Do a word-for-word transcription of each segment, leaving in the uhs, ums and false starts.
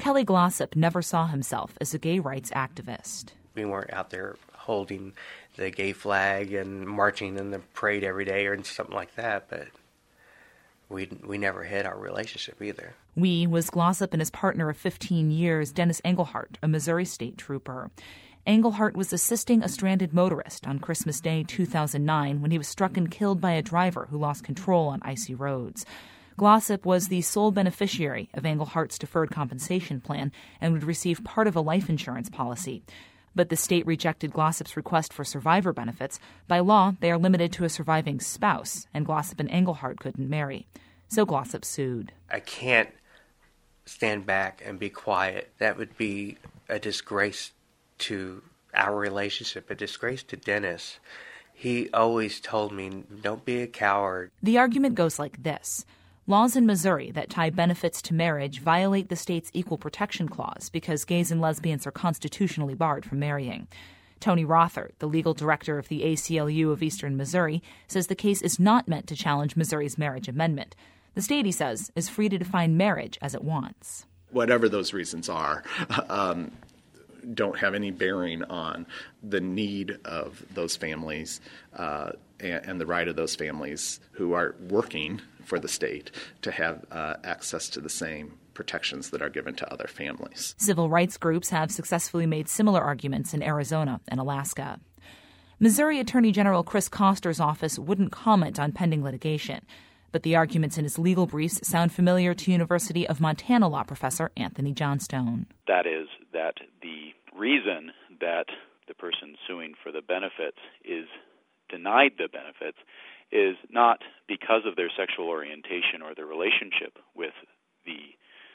Kelly Glossop never saw himself as a gay rights activist. We weren't out there holding the gay flag and marching in the parade every day or something like that, but we we never had our relationship either. We was Glossop and his partner of fifteen years, Dennis Engelhardt, a Missouri state trooper. Engelhardt was assisting a stranded motorist on Christmas Day two thousand nine when he was struck and killed by a driver who lost control on icy roads. Glossop was the sole beneficiary of Engelhardt's deferred compensation plan and would receive part of a life insurance policy. But the state rejected Glossop's request for survivor benefits. By law, they are limited to a surviving spouse, and Glossop and Engelhardt couldn't marry. So Glossop sued. I can't stand back and be quiet. That would be a disgrace to our relationship, a disgrace to Dennis. He always told me, don't be a coward. The argument goes like this. Laws in Missouri that tie benefits to marriage violate the state's Equal Protection Clause because gays and lesbians are constitutionally barred from marrying. Tony Rothert, the legal director of the A C L U of Eastern Missouri, says the case is not meant to challenge Missouri's marriage amendment. The state, he says, is free to define marriage as it wants. Whatever those reasons are, um, don't have any bearing on the need of those families uh, and, and the right of those families who are working for the state to have uh, access to the same protections that are given to other families. Civil rights groups have successfully made similar arguments in Arizona and Alaska. Missouri Attorney General Chris Koster's office wouldn't comment on pending litigation, but the arguments in his legal briefs sound familiar to University of Montana law professor Anthony Johnstone. That is that the reason that the person suing for the benefits is denied the benefits is not because of their sexual orientation or their relationship with the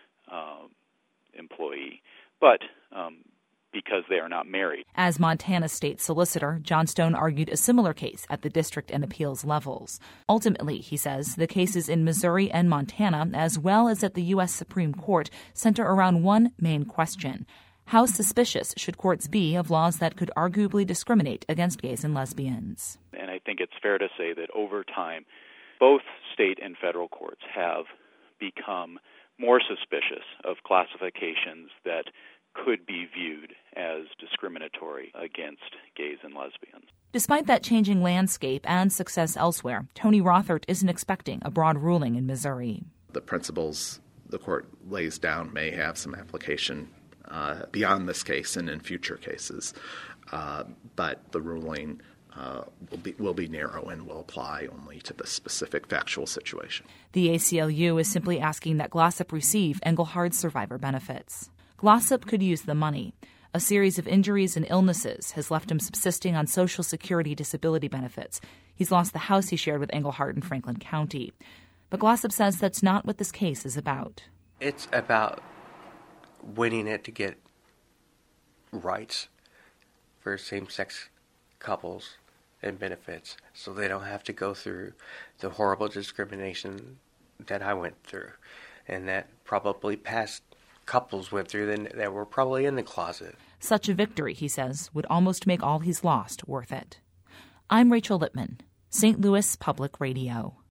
uh, employee, but um, because they are not married. As Montana state solicitor, Johnstone argued a similar case at the district and appeals levels. Ultimately, he says, the cases in Missouri and Montana, as well as at the U S Supreme Court, center around one main question. How suspicious should courts be of laws that could arguably discriminate against gays and lesbians? And I think it's fair to say that over time, both state and federal courts have become more suspicious of classifications that could be viewed as discriminatory against gays and lesbians. Despite that changing landscape and success elsewhere, Tony Rothert isn't expecting a broad ruling in Missouri. The principles the court lays down may have some application uh, beyond this case and in future cases, uh, but the ruling uh, will be, will be narrow and will apply only to the specific factual situation. The A C L U is simply asking that Glossop receive Engelhardt's survivor benefits. Glossop could use the money. A series of injuries and illnesses has left him subsisting on Social Security disability benefits. He's lost the house he shared with Engelhardt in Franklin County. But Glossop says that's not what this case is about. It's about winning it to get rights for same-sex couples and benefits so they don't have to go through the horrible discrimination that I went through and that probably past couples went through that, that were probably in the closet. Such a victory, he says, would almost make all he's lost worth it. I'm Rachel Lippman, Saint Louis Public Radio.